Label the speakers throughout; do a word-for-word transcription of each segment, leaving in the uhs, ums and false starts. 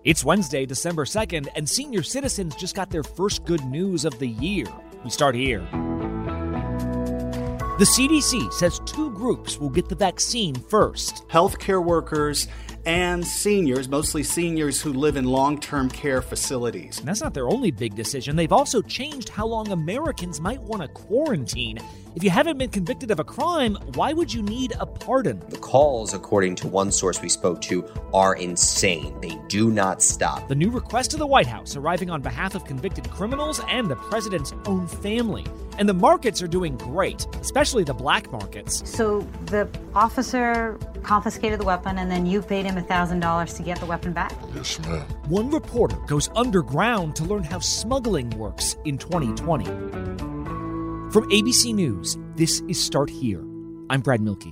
Speaker 1: It's Wednesday, December second, and senior citizens just got their first good news of the year. We start here. The C D C says two groups will get the vaccine first.
Speaker 2: Healthcare workers and seniors, mostly seniors who live in long-term care facilities.
Speaker 1: And that's not their only big decision. They've also changed how long Americans might want to quarantine. If you haven't been convicted of a crime, why would you need a pardon?
Speaker 3: The calls, according to one source we spoke to, are insane. They do not stop.
Speaker 1: The new request to the White House arriving on behalf of convicted criminals and the president's own family. And the markets are doing great, especially the black markets.
Speaker 4: So the officer confiscated the weapon and then you paid him one thousand dollars to get the weapon back?
Speaker 5: Yes, ma'am.
Speaker 1: One reporter goes underground to learn how smuggling works in twenty twenty. From A B C News, this is Start Here. I'm Brad Milkey.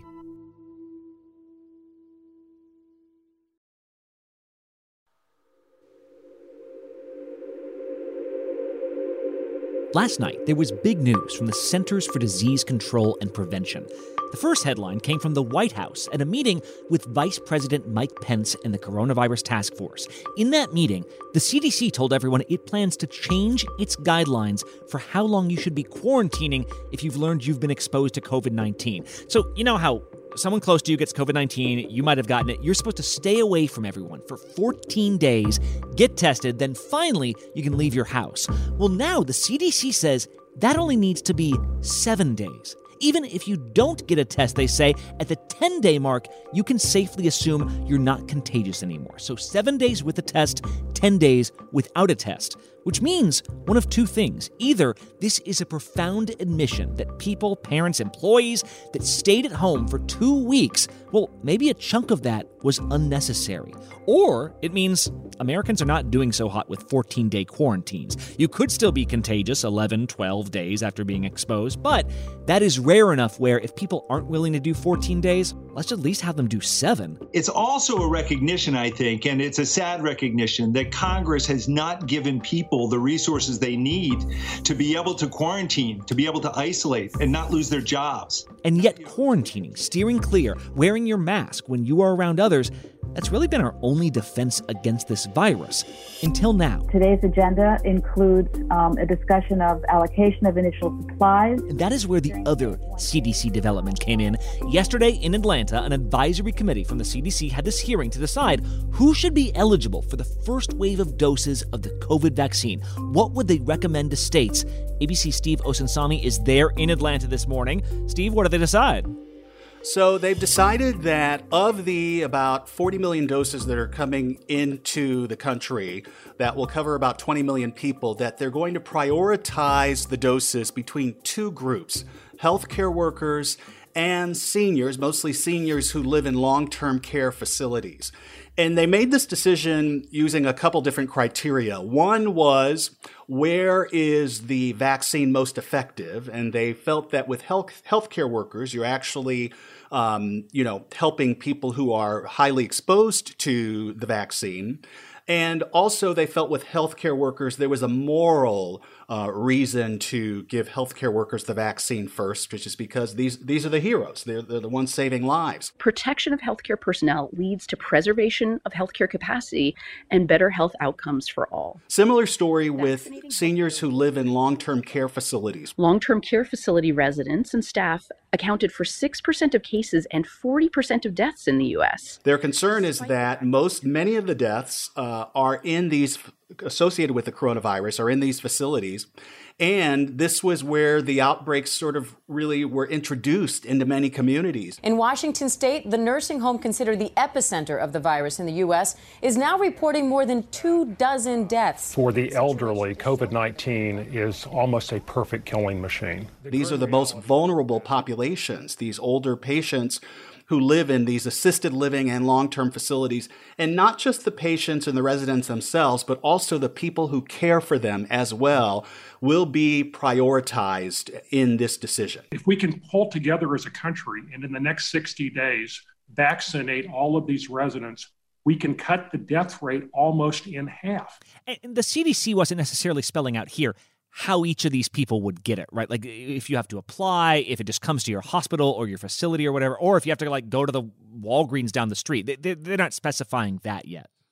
Speaker 1: Last night, there was big news from the Centers for Disease Control and Prevention. The first headline came from the White House at a meeting with Vice President Mike Pence and the Coronavirus Task Force. In that meeting, the C D C told everyone it plans to change its guidelines for how long you should be quarantining if you've learned you've been exposed to covid nineteen. So, you know how someone close to you gets covid nineteen, you might have gotten it. You're supposed to stay away from everyone for fourteen days, get tested, then finally you can leave your house. Well, now the C D C says that only needs to be seven days. Even if you don't get a test, they say, at the ten-day mark, you can safely assume you're not contagious anymore. So seven days with a test, ten days without a test. Which means one of two things. Either this is a profound admission that people, parents, employees that stayed at home for two weeks, well, maybe a chunk of that was unnecessary. Or it means Americans are not doing so hot with fourteen-day quarantines. You could still be contagious eleven, twelve days after being exposed, but that is rare enough where if people aren't willing to do fourteen days, let's at least have them do seven.
Speaker 6: It's also a recognition, I think, and it's a sad recognition that Congress has not given people the resources they need to be able to quarantine, to be able to isolate and not lose their jobs.
Speaker 1: And yet quarantining, steering clear, wearing your mask when you are around others, that's really been our only defense against this virus, until now.
Speaker 7: Today's agenda includes um, a discussion of allocation of initial supplies.
Speaker 1: And that is where the other C D C development came in. Yesterday in Atlanta, an advisory committee from the C D C had this hearing to decide who should be eligible for the first wave of doses of the COVID vaccine. What would they recommend to states? A B C's Steve Osunsami is there in Atlanta this morning. Steve, what did they decide?
Speaker 2: So they've decided that of the about forty million doses that are coming into the country that will cover about twenty million people, that they're going to prioritize the doses between two groups, healthcare workers and seniors, mostly seniors who live in long-term care facilities. And they made this decision using a couple different criteria. One was, where is the vaccine most effective? And they felt that with health healthcare workers, you're actually, um, you know, helping people who are highly exposed to the vaccine. And also they felt with healthcare workers, there was a moral uh, reason to give healthcare workers the vaccine first, which is because these these are the heroes. They're, they're the ones saving lives.
Speaker 8: Protection of healthcare personnel leads to preservation of healthcare capacity and better health outcomes for all.
Speaker 2: Similar story with seniors who live in long-term care facilities.
Speaker 8: Long-term care facility residents and staff accounted for six percent of cases and forty percent of deaths in the U S.
Speaker 2: Their concern is that most, many of the deaths uh, are in these, associated with the coronavirus, are in these facilities. And this was where the outbreaks sort of really were introduced into many communities.
Speaker 9: In Washington state, the nursing home considered the epicenter of the virus in the U S is now reporting more than two dozen deaths.
Speaker 10: For the elderly, COVID nineteen is almost a perfect killing machine.
Speaker 2: These are the most vulnerable populations, these older patients who live in these assisted living and long-term facilities, and not just the patients and the residents themselves, but also the people who care for them as well, will be prioritized in this decision.
Speaker 10: If we can pull together as a country and in the next sixty days vaccinate all of these residents, we can cut the death rate almost in half.
Speaker 1: And the C D C wasn't necessarily spelling out here how each of these people would get it, right? Like if you have to apply, if it just comes to your hospital or your facility or whatever, or if you have to like go to the Walgreens down the street. They, they're not specifying that yet.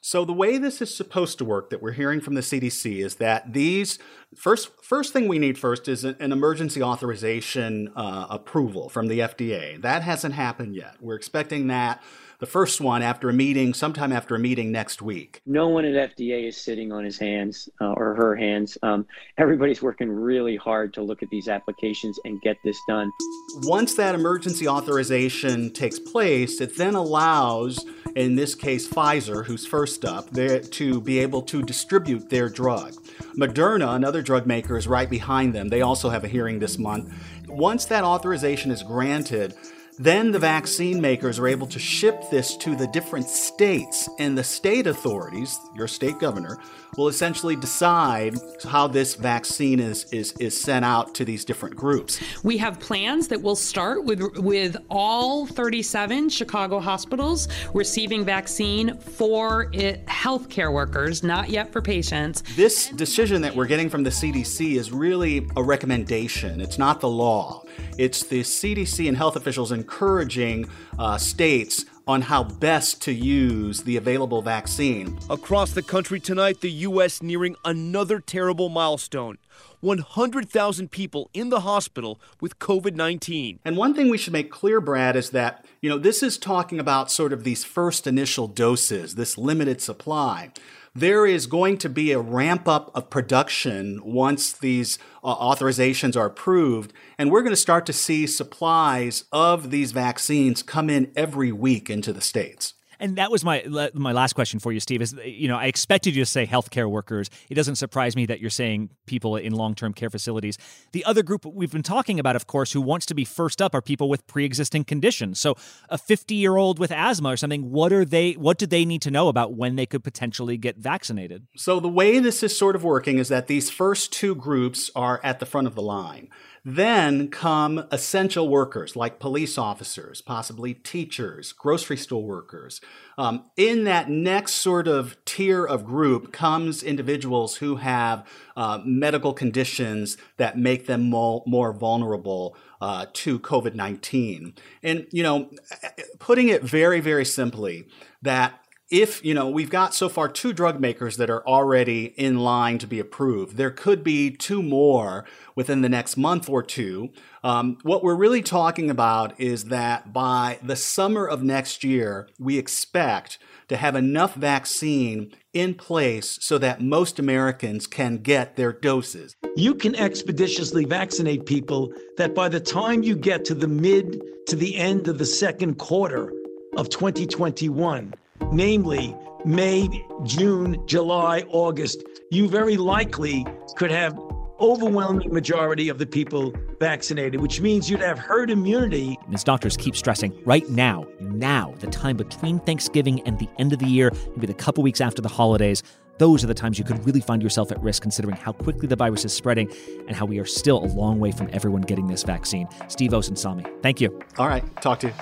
Speaker 2: So the way this is supposed to work that we're hearing from the C D C is that these first first thing we need first is an, an emergency authorization uh, approval from the F D A. That hasn't happened yet. We're expecting that, the first one, after a meeting, sometime after a meeting next week.
Speaker 5: No one at F D A is sitting on his hands uh, or her hands. Um, everybody's working really hard to look at these applications and get this done.
Speaker 2: Once that emergency authorization takes place, it then allows, in this case, Pfizer, who's first up, to be able to distribute their drug. Moderna, another drug maker, is right behind them. They also have a hearing this month. Once that authorization is granted, then the vaccine makers are able to ship this to the different states, and the state authorities, your state governor, will essentially decide how this vaccine is, is, is sent out to these different groups.
Speaker 11: We have plans that will start with, with all thirty-seven Chicago hospitals receiving vaccine for it, healthcare workers, not yet for patients.
Speaker 2: This decision that we're getting from the C D C is really a recommendation. It's not the law. It's the C D C and health officials encouraging uh, states on how best to use the available vaccine.
Speaker 12: Across the country tonight, the U S nearing another terrible milestone. one hundred thousand people in the hospital with covid nineteen.
Speaker 2: And one thing we should make clear, Brad, is that, you know, this is talking about sort of these first initial doses, this limited supply. There is going to be a ramp up of production once these uh, authorizations are approved, and we're going to start to see supplies of these vaccines come in every week into the states.
Speaker 1: And that was my my last question for you, Steve. Is, you know, I expected you to say healthcare workers. It doesn't surprise me that you're saying people in long-term care facilities. The other group we've been talking about, of course, who wants to be first up are people with pre-existing conditions. So a fifty-year-old with asthma or something, what are they? What do they need to know about when they could potentially get vaccinated?
Speaker 2: So the way this is sort of working is that these first two groups are at the front of the line. Then come essential workers like police officers, possibly teachers, grocery store workers. Um, in that next sort of tier of group comes individuals who have uh, medical conditions that make them more, more vulnerable uh, to covid nineteen. And, you know, putting it very, very simply, that if, you know, we've got so far two drug makers that are already in line to be approved. There could be two more within the next month or two. Um, what we're really talking about is that by the summer of next year, we expect to have enough vaccine in place so that most Americans can get their doses.
Speaker 13: You can expeditiously vaccinate people that by the time you get to the mid to the end of the second quarter of twenty twenty-one, namely May, June, July, August, you very likely could have overwhelming majority of the people vaccinated, which means you'd have herd immunity.
Speaker 1: And as doctors keep stressing, right now, now, the time between Thanksgiving and the end of the year, maybe the couple weeks after the holidays, those are the times you could really find yourself at risk, considering how quickly the virus is spreading and how we are still a long way from everyone getting this vaccine. Steve Osunsami, thank you.
Speaker 2: All right, talk to you.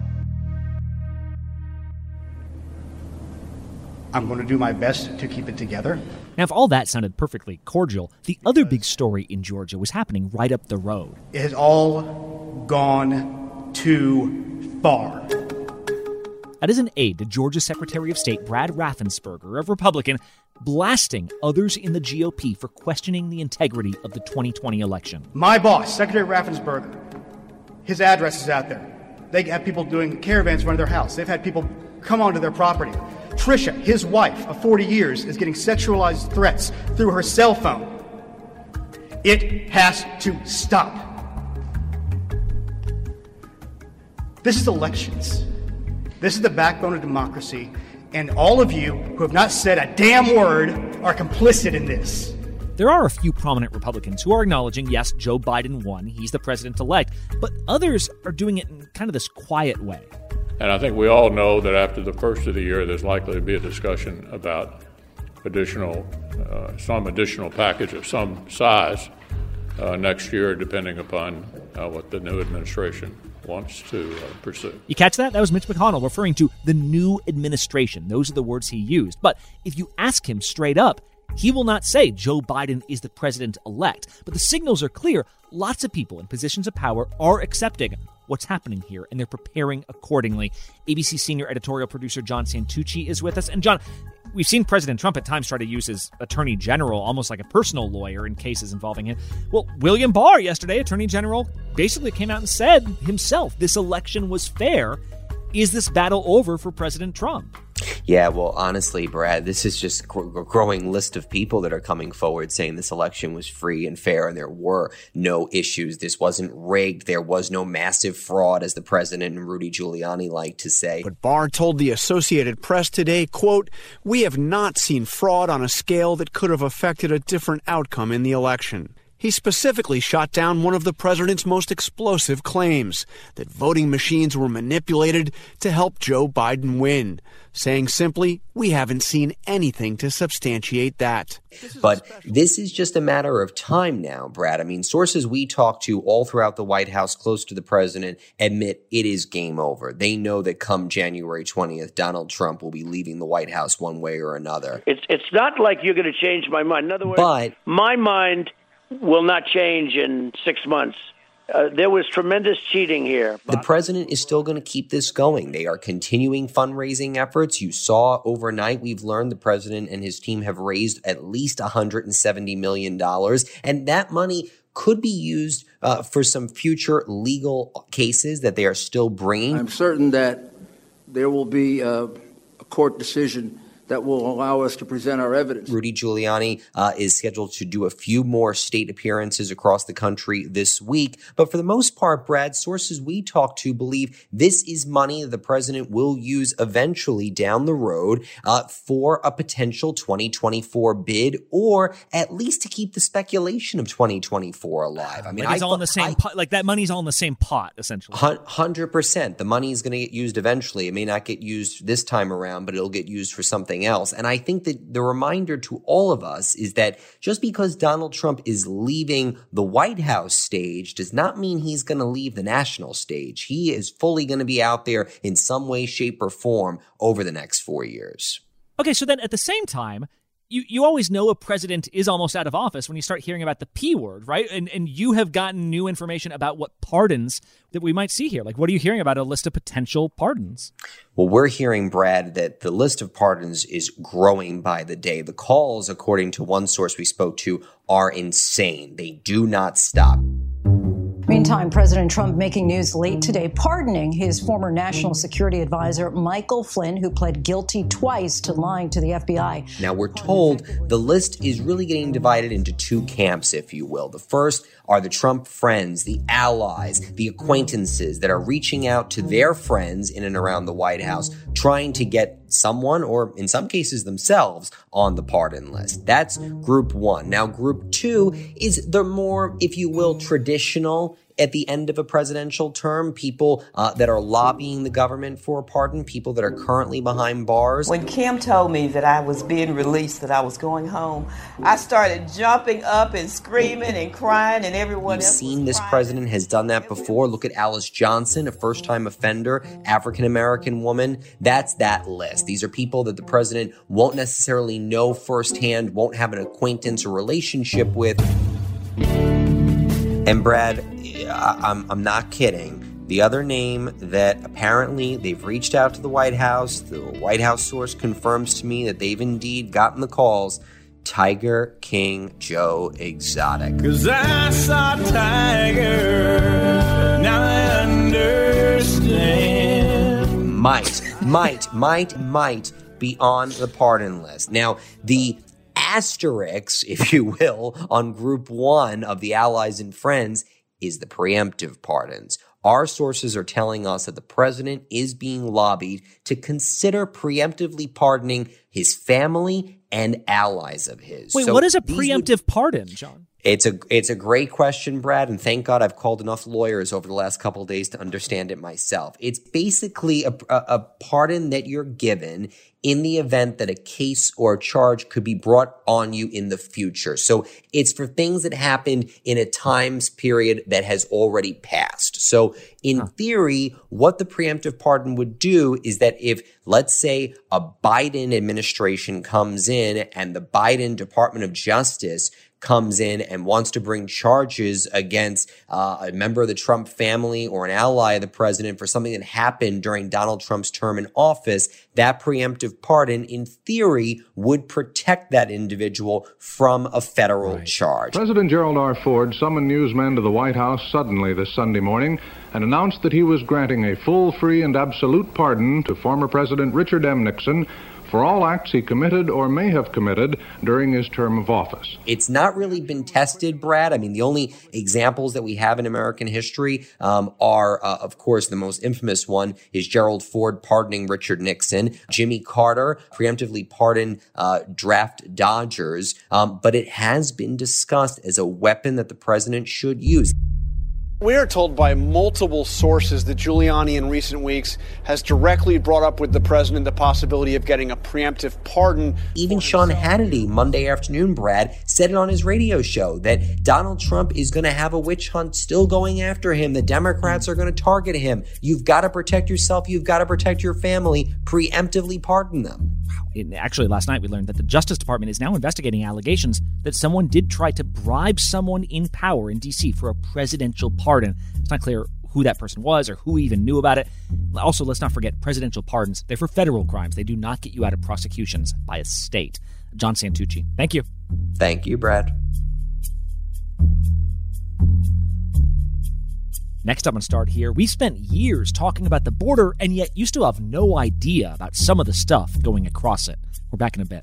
Speaker 14: I'm going to do my best to keep it together.
Speaker 1: Now, if all that sounded perfectly cordial, the other big story in Georgia was happening right up the road.
Speaker 14: It has all gone too far.
Speaker 1: That is an aide to Georgia Secretary of State Brad Raffensperger, a Republican, blasting others in the G O P for questioning the integrity of the twenty twenty election.
Speaker 14: My boss, Secretary Raffensperger, his address is out there. They have people doing caravans around their house. They've had people come onto their property. Trisha, his wife of forty years, is getting sexualized threats through her cell phone. It has to stop. This is elections. This is the backbone of democracy, and all of you who have not said a damn word are complicit in this.
Speaker 1: There are a few prominent Republicans who are acknowledging, yes, Joe Biden won, he's the president-elect, but others are doing it in kind of this quiet way.
Speaker 15: And I think we all know that after the first of the year, there's likely to be a discussion about additional, uh, some additional package of some size uh, next year, depending upon uh, what the new administration wants to uh, pursue.
Speaker 1: You catch that? That was Mitch McConnell referring to the new administration. Those are the words he used. But if you ask him straight up, he will not say Joe Biden is the president-elect. But the signals are clear. Lots of people in positions of power are accepting what's happening here, and they're preparing accordingly. A B C senior editorial producer John Santucci is with us. And John, we've seen President Trump at times try to use his attorney general almost like a personal lawyer in cases involving him. Well, William Barr yesterday, attorney general, basically came out and said himself this election was fair. Is this battle over for President Trump?
Speaker 3: Yeah, well, honestly, Brad, this is just a growing list of people that are coming forward saying this election was free and fair and there were no issues. This wasn't rigged. There was no massive fraud, as the president and Rudy Giuliani like to say.
Speaker 16: But Barr told the Associated Press today, quote, "We have not seen fraud on a scale that could have affected a different outcome in the election." He specifically shot down one of the president's most explosive claims, that voting machines were manipulated to help Joe Biden win, saying simply, "We haven't seen anything to substantiate that."
Speaker 3: But this is just a matter of time now, Brad. I mean, sources we talk to all throughout the White House close to the president admit it is game over. They know that come January twentieth, Donald Trump will be leaving the White House one way or another.
Speaker 17: It's, it's not like you're going to change my mind. In other words,
Speaker 3: but,
Speaker 17: my mind will not change in six months. Uh, there was tremendous cheating here.
Speaker 3: The president is still going to keep this going. They are continuing fundraising efforts. You saw overnight, we've learned the president and his team have raised at least one hundred seventy million dollars. And that money could be used uh, for some future legal cases that they are still bringing.
Speaker 18: I'm certain that there will be a, a court decision that will allow us to present our evidence.
Speaker 3: Rudy Giuliani uh, is scheduled to do a few more state appearances across the country this week. But for the most part, Brad, sources we talk to believe this is money the president will use eventually down the road uh, for a potential twenty twenty-four bid, or at least to keep the speculation of twenty twenty-four alive. I mean,
Speaker 1: like it's
Speaker 3: I,
Speaker 1: all in the same
Speaker 3: I,
Speaker 1: pot, like that money's all in the same pot, essentially.
Speaker 3: one hundred percent. The money is going to get used eventually. It may not get used this time around, but it'll get used for something else. And I think that the reminder to all of us is that just because Donald Trump is leaving the White House stage does not mean he's going to leave the national stage. He is fully going to be out there in some way, shape, or form over the next four years.
Speaker 1: Okay, so then at the same time, you, you always know a president is almost out of office when you start hearing about the P word, right? And and you have gotten new information about what pardons that we might see here. Like, what are you hearing about a list of potential pardons?
Speaker 3: Well, we're hearing, Brad, that the list of pardons is growing by the day. The calls, according to one source we spoke to, are insane. They do not stop.
Speaker 19: Meantime, President Trump making news late today, pardoning his former national security advisor, Michael Flynn, who pled guilty twice to lying to the F B I.
Speaker 3: Now, we're told the list is really getting divided into two camps, if you will. The first are the Trump friends, the allies, the acquaintances that are reaching out to their friends in and around the White House, trying to get someone, or in some cases themselves, on the pardon list. That's group one. Now, group two is the more, if you will, traditional at the end of a presidential term, people uh, that are lobbying the government for a pardon, people that are currently behind bars.
Speaker 20: When Kim told me that I was being released, that I was going home, I started jumping up and screaming and crying, and everyone
Speaker 3: We've
Speaker 20: else
Speaker 3: seen this president has done that before. Look at Alice Johnson, a first-time offender, African-American woman. That's that list. These are people that the president won't necessarily know firsthand, won't have an acquaintance or relationship with. And Brad, I'm, I'm not kidding. The other name that apparently they've reached out to the White House, the White House source confirms to me that they've indeed gotten the calls, Tiger King Joe Exotic.
Speaker 21: 'Cause I saw Tiger, now I understand.
Speaker 3: Might, might, might, might be on the pardon list. Now, the asterisk, if you will, on group one of the allies and friends is the preemptive pardons. Our sources are telling us that the president is being lobbied to consider preemptively pardoning his family and allies of his.
Speaker 1: Wait,
Speaker 3: so
Speaker 1: what is a preemptive would, pardon, John?
Speaker 3: It's a it's a great question, Brad, and thank God I've called enough lawyers over the last couple of days to understand it myself. It's basically a, a, a pardon that you're given in the event that a case or a charge could be brought on you in the future. So it's for things that happened in a times period that has already passed. So in huh. theory, what the preemptive pardon would do is that if, let's say, a Biden administration comes in and the Biden Department of Justice comes in and wants to bring charges against uh, a member of the Trump family or an ally of the president for something that happened during Donald Trump's term in office, that preemptive pardon, in theory, would protect that individual from a federal right. charge.
Speaker 4: President Gerald R. Ford summoned newsmen to the White House suddenly this Sunday morning and announced that he was granting a full, free, and absolute pardon to former President Richard M. Nixon for all acts he committed or may have committed during his term of office.
Speaker 3: It's not really been tested, Brad. I mean, the only examples that we have in American history um, are, uh, of course, the most infamous one is Gerald Ford pardoning Richard Nixon. Jimmy Carter preemptively pardoned uh, draft dodgers, um, but it has been discussed as a weapon that the president should use.
Speaker 22: We are told by multiple sources that Giuliani in recent weeks has directly brought up with the president the possibility of getting a preemptive pardon.
Speaker 3: Even Sean Hannity, Monday afternoon, Brad, said it on his radio show that Donald Trump is going to have a witch hunt still going after him. The Democrats are going to target him. You've got to protect yourself. You've got to protect your family. Preemptively pardon them.
Speaker 1: Wow. Actually, last night we learned that the Justice Department is now investigating allegations that someone did try to bribe someone in power in D C for a presidential pardon. It's not clear who that person was or who even knew about it. Also, let's not forget, presidential pardons, they're for federal crimes. They do not get you out of prosecutions by a state. John Santucci, thank you.
Speaker 3: Thank you, Brad.
Speaker 1: Next up on Start Here, we spent years talking about the border, and yet you still have no idea about some of the stuff going across it. We're back in a bit.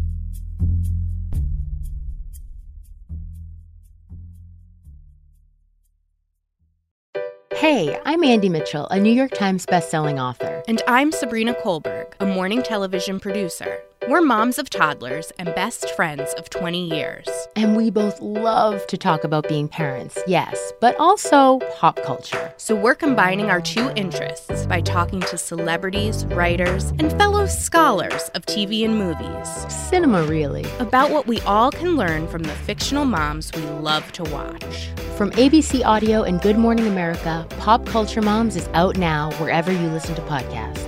Speaker 23: Hey, I'm Andy Mitchell, a New York Times bestselling author.
Speaker 24: And I'm Sabrina Kohlberg, a morning television producer. We're moms of toddlers and best friends of twenty years.
Speaker 23: And we both love to talk about being parents, yes, but also pop culture.
Speaker 24: So we're combining our two interests by talking to celebrities, writers, and fellow scholars of T V and movies.
Speaker 23: Cinema, really.
Speaker 24: About what we all can learn from the fictional moms we love to watch.
Speaker 23: From A B C Audio and Good Morning America, Pop Culture Moms is out now wherever you listen to podcasts.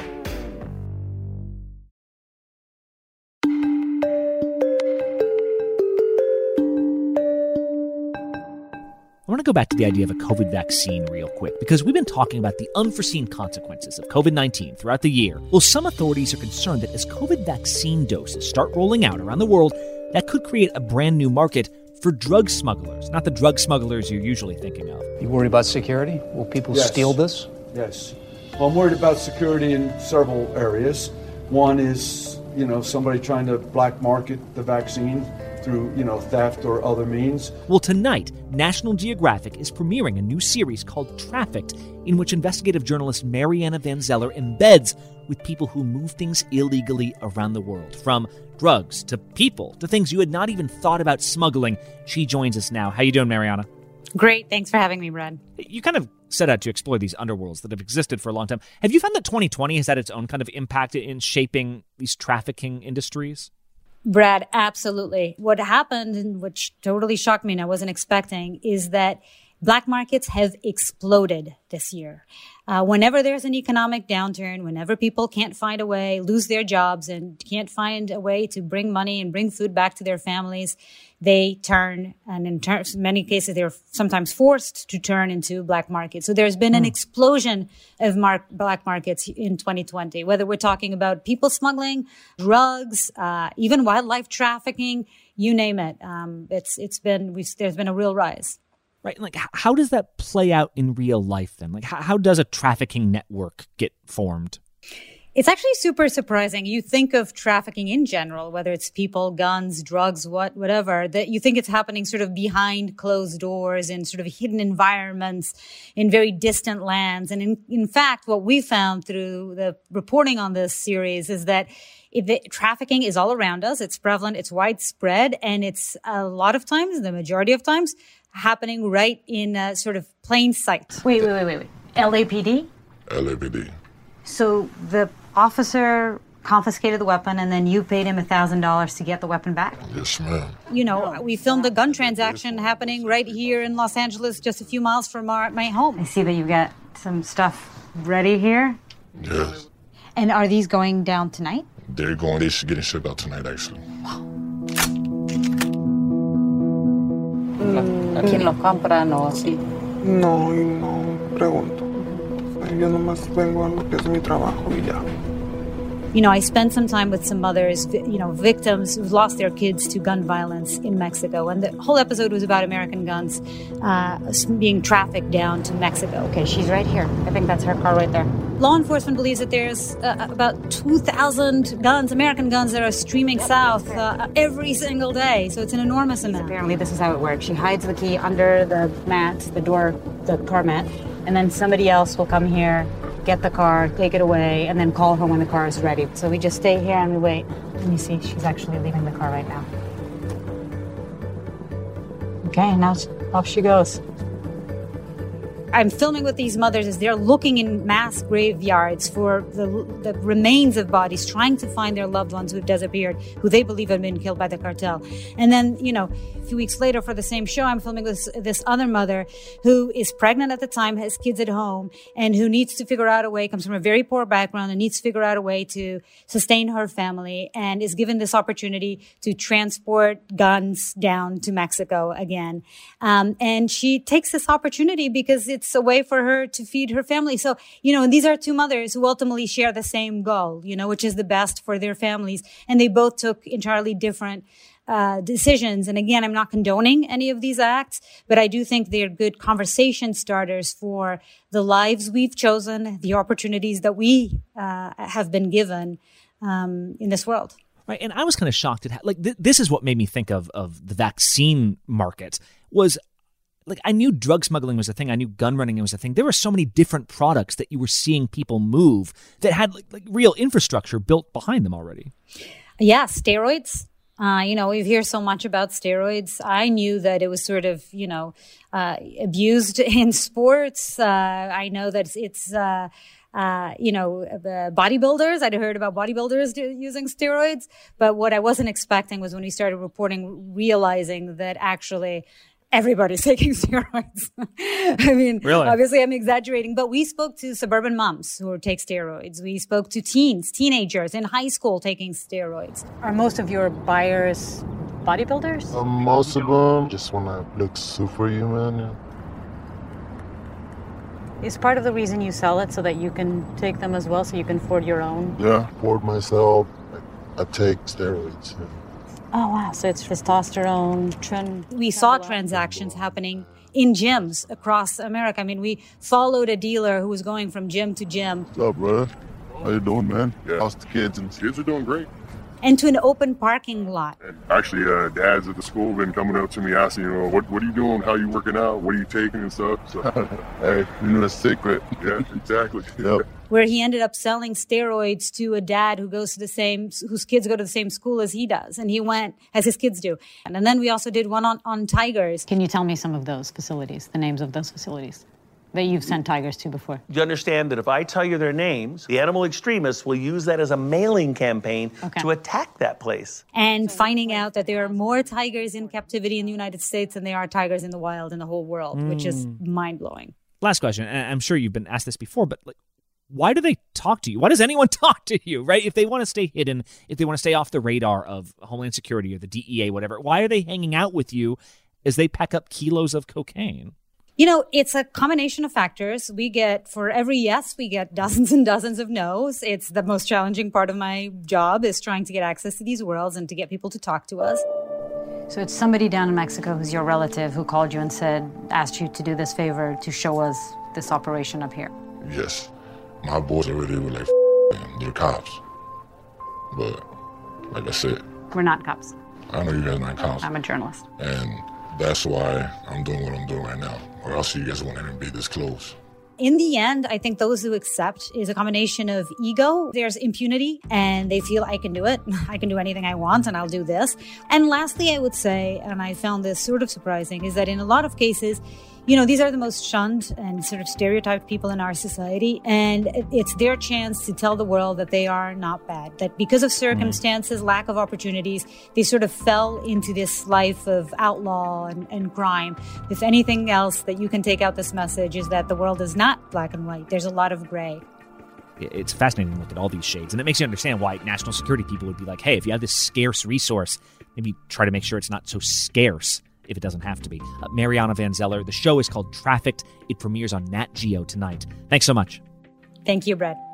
Speaker 1: I want to go back to the idea of a COVID vaccine real quick, because we've been talking about the unforeseen consequences of COVID nineteen throughout the year. Well, some authorities are concerned that as COVID vaccine doses start rolling out around the world, that could create a brand new market for drug smugglers, not the drug smugglers you're usually thinking of.
Speaker 25: You worried about security? Will people
Speaker 26: yes.
Speaker 25: steal this?
Speaker 26: Yes. Well, I'm worried about security in several areas. One is, you know, somebody trying to black market the vaccine through, you know, theft or other means.
Speaker 1: Well, tonight, National Geographic is premiering a new series called Trafficked, in which investigative journalist Mariana Van Zeller embeds with people who move things illegally around the world, from drugs to people to things you had not even thought about smuggling. She joins us now. How you doing, Mariana?
Speaker 27: Great. Thanks for having me, Brad.
Speaker 1: You kind of set out to explore these underworlds that have existed for a long time. Have you found that twenty twenty has had its own kind of impact in shaping these trafficking industries?
Speaker 27: Brad, absolutely. What happened, and which totally shocked me and I wasn't expecting, is that black markets have exploded this year. Uh, whenever there's an economic downturn, whenever people can't find a way, lose their jobs and can't find a way to bring money and bring food back to their families, they turn, and in ter- many cases, they're sometimes forced to turn into black markets. So there's been an explosion of mar- black markets in twenty twenty, whether we're talking about people smuggling, drugs, uh, even wildlife trafficking, you name it. Um, it's it's been we've, there's been a real rise.
Speaker 1: Right. Like, how does that play out in real life then? Like, how, how does a trafficking network get formed?
Speaker 27: It's actually super surprising. You think of trafficking in general, whether it's people, guns, drugs, what, whatever, that you think it's happening sort of behind closed doors in sort of hidden environments in very distant lands. And in, in fact, what we found through the reporting on this series is that If the, trafficking is all around us. It's prevalent. It's widespread. And it's a lot of times, the majority of times, happening right in a sort of plain sight. Wait, wait, wait, wait, wait. L A P D?
Speaker 28: L A P D.
Speaker 27: So the officer confiscated the weapon and then you paid him one thousand dollars to get the weapon back?
Speaker 28: Yes, ma'am.
Speaker 27: You know, we filmed a gun transaction happening right here in Los Angeles, just a few miles from our, my home. I see that you've got some stuff ready here.
Speaker 28: Yes.
Speaker 27: And are these going down tonight?
Speaker 28: They're going, they're getting shipped out tonight, actually.
Speaker 5: ¿Quién los compran o así?
Speaker 6: No, y no pregunto. Yo nomás vengo a lo que es mi trabajo y ya.
Speaker 27: You know, I spent some time with some mothers, you know, victims who've lost their kids to gun violence in Mexico. And the whole episode was about American guns uh, being trafficked down to Mexico.
Speaker 5: Okay, she's right here. I think that's her car right there.
Speaker 27: Law enforcement believes that there's uh, about two thousand guns, American guns, that are streaming south uh, every single day. So it's an enormous amount.
Speaker 5: Apparently, this is how it works. She hides the key under the mat, the door, the car mat, and then somebody else will come here, get the car, take it away, and then call her when the car is ready. So we just stay here and we wait. Let me see. She's actually leaving the car right now. Okay, now off she goes.
Speaker 27: I'm filming with these mothers as they're looking in mass graveyards for the, the remains of bodies, trying to find their loved ones who've disappeared, who they believe have been killed by the cartel. And then, you know, a few weeks later for the same show, I'm filming with this, this other mother who is pregnant at the time, has kids at home, and who needs to figure out a way, comes from a very poor background, and needs to figure out a way to sustain her family, and is given this opportunity to transport guns down to Mexico again. Um, and she takes this opportunity because it's It's a way for her to feed her family. So, you know, and these are two mothers who ultimately share the same goal, you know, which is the best for their families. And they both took entirely different uh, decisions. And again, I'm not condoning any of these acts, but I do think they're good conversation starters for the lives we've chosen, the opportunities that we uh, have been given um, in this world.
Speaker 1: Right, and I was kind of shocked at how, like, th- this is what made me think of of the vaccine market was, like, I knew drug smuggling was a thing. I knew gun running was a thing. There were so many different products that you were seeing people move that had like, like real infrastructure built behind them already.
Speaker 27: Yeah, steroids. Uh, you know, we hear so much about steroids. I knew that it was sort of, you know, uh, abused in sports. Uh, I know that it's, it's uh, uh, you know, uh, bodybuilders. I'd heard about bodybuilders do, using steroids. But what I wasn't expecting was when we started reporting, realizing that actually everybody's taking steroids. I mean, really? Obviously I'm exaggerating, but we spoke to suburban moms who take steroids. We spoke to teens, teenagers in high school taking steroids.
Speaker 5: Are most of your buyers bodybuilders?
Speaker 7: Um, most of them just want to look superhuman. Yeah.
Speaker 5: Is part of the reason you sell it so that you can take them as well, so you can afford your own?
Speaker 7: Yeah, afford myself. I, I take steroids. Yeah.
Speaker 5: Oh, wow. So it's testosterone, trend.
Speaker 27: We saw transactions happening in gyms across America. I mean, we followed a dealer who was going from gym to gym.
Speaker 7: What's up, brother? How you doing, man? Yeah. How's the kids? And kids are doing great.
Speaker 27: And to an open parking lot.
Speaker 7: And actually, uh, dads at the school have been coming up to me asking, you know, what, what are you doing? How are you working out? What are you taking and stuff? So, hey, you know the secret. Yeah, exactly. Yep.
Speaker 27: Where he ended up selling steroids to a dad who goes to the same, whose kids go to the same school as he does. And he went, as his kids do. And, and then we also did one on, on tigers.
Speaker 5: Can you tell me some of those facilities, the names of those facilities that you've sent tigers to before?
Speaker 8: You understand that if I tell you their names, the animal extremists will use that as a mailing campaign okay. to attack that place.
Speaker 27: And finding out that there are more tigers in captivity in the United States than there are tigers in the wild in the whole world, mm. which is mind-blowing.
Speaker 1: Last question, and I'm sure you've been asked this before, but like, why do they talk to you? Why does anyone talk to you, right? If they want to stay hidden, if they want to stay off the radar of Homeland Security or the D E A, whatever, why are they hanging out with you as they pack up kilos of cocaine?
Speaker 27: You know, it's a combination of factors. We get, for every yes, we get dozens and dozens of no's. It's the most challenging part of my job is trying to get access to these worlds and to get people to talk to us.
Speaker 5: So it's somebody down in Mexico who's your relative who called you and said, asked you to do this favor to show us this operation up here.
Speaker 7: Yes. My boys already were like, they're cops. But like I said,
Speaker 5: we're not cops.
Speaker 7: I know you guys are not cops.
Speaker 5: I'm a journalist.
Speaker 7: And that's why I'm doing what I'm doing right now. Or else you guys won't even be this close.
Speaker 27: In the end, I think those who accept is a combination of ego. There's impunity and they feel I can do it. I can do anything I want and I'll do this. And lastly, I would say, and I found this sort of surprising, is that in a lot of cases, you know, these are the most shunned and sort of stereotyped people in our society. And it's their chance to tell the world that they are not bad, that because of circumstances, mm. lack of opportunities, they sort of fell into this life of outlaw and, and crime. If anything else that you can take out this message is that the world is not black and white. There's a lot of gray.
Speaker 1: It's fascinating to look at all these shades. And it makes you understand why national security people would be like, hey, if you have this scarce resource, maybe try to make sure it's not so scarce if it doesn't have to be. Uh, Mariana Van Zeller. The show is called Trafficked. It premieres on Nat Geo tonight. Thanks so much.
Speaker 27: Thank you, Brett.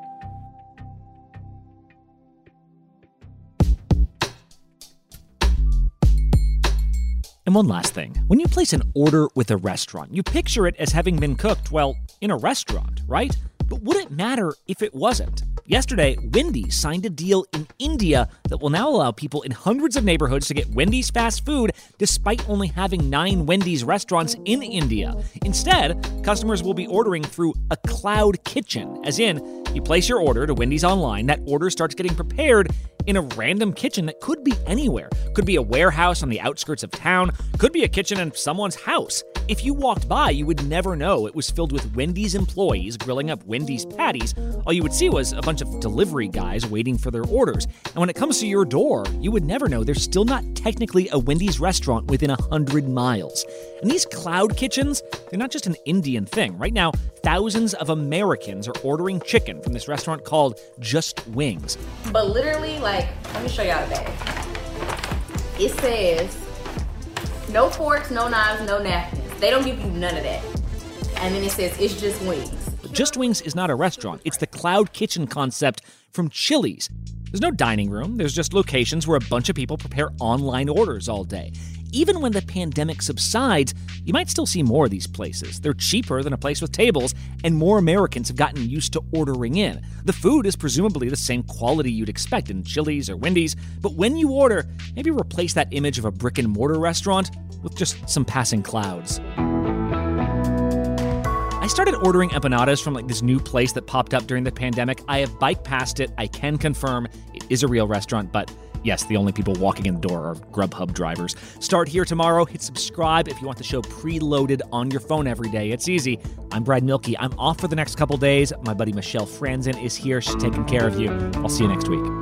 Speaker 1: And one last thing. When you place an order with a restaurant, you picture it as having been cooked, well, in a restaurant, right? But would it matter if it wasn't? Yesterday, Wendy's signed a deal in India that will now allow people in hundreds of neighborhoods to get Wendy's fast food despite only having nine Wendy's restaurants in India. Instead, customers will be ordering through a cloud kitchen, as in, you place your order to Wendy's online, that order starts getting prepared in a random kitchen that could be anywhere. Could be a warehouse on the outskirts of town, could be a kitchen in someone's house. If you walked by, you would never know it was filled with Wendy's employees grilling up Wendy's patties. All you would see was a bunch of delivery guys waiting for their orders. And when it comes to your door, you would never know there's still not technically a Wendy's restaurant within one hundred miles. And these cloud kitchens, they're not just an Indian thing. Right now, thousands of Americans are ordering chicken from this restaurant called Just Wings.
Speaker 2: But literally, like, let me show y'all the bag. It says, no forks, no knives, no napkins. They don't give you none of that. And then it says, it's just wings.
Speaker 1: Just Wings is not a restaurant. It's the cloud kitchen concept from Chili's. There's no dining room. There's just locations where a bunch of people prepare online orders all day. Even when the pandemic subsides, you might still see more of these places. They're cheaper than a place with tables, and more Americans have gotten used to ordering in. The food is presumably the same quality you'd expect in Chili's or Wendy's, but when you order, maybe replace that image of a brick-and-mortar restaurant with just some passing clouds. I started ordering empanadas from like this new place that popped up during the pandemic. I have biked past it. I can confirm it is a real restaurant, but yes, the only people walking in the door are Grubhub drivers. Start here tomorrow. Hit subscribe if you want the show preloaded on your phone every day. It's easy. I'm Brad Milkey. I'm off for the next couple days. My buddy Michelle Franzen is here. She's taking care of you. I'll see you next week.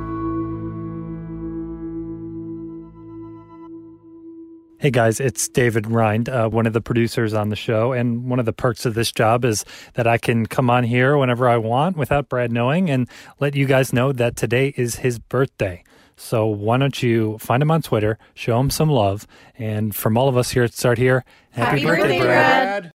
Speaker 9: Hey guys, it's David Rind, uh, one of the producers on the show, and one of the perks of this job is that I can come on here whenever I want without Brad knowing and let you guys know that today is his birthday. So why don't you find him on Twitter, show him some love, and from all of us here at Start Here, happy, happy birthday, birthday, Brad. Brad.